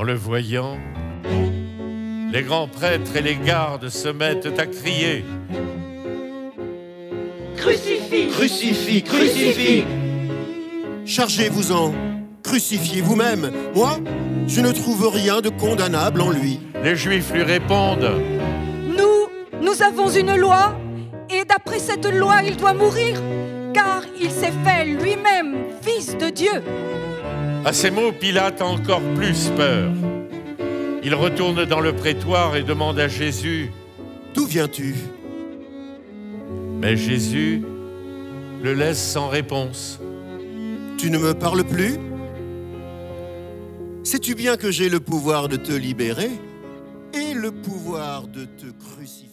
En le voyant, les grands prêtres et les gardes se mettent à crier. Crucifix! Crucifix! Crucifix! Chargez-vous-en, crucifiez vous-même. Moi, je ne trouve rien de condamnable en lui. Les Juifs lui répondent. Nous avons une loi, et d'après cette loi, il doit mourir, car il s'est fait lui-même fils de Dieu. À ces mots, Pilate a encore plus peur. Il retourne dans le prétoire et demande à Jésus. D'où viens-tu? Mais Jésus le laisse sans réponse. Tu ne me parles plus? Sais-tu bien que j'ai le pouvoir de te libérer et le pouvoir de te crucifier?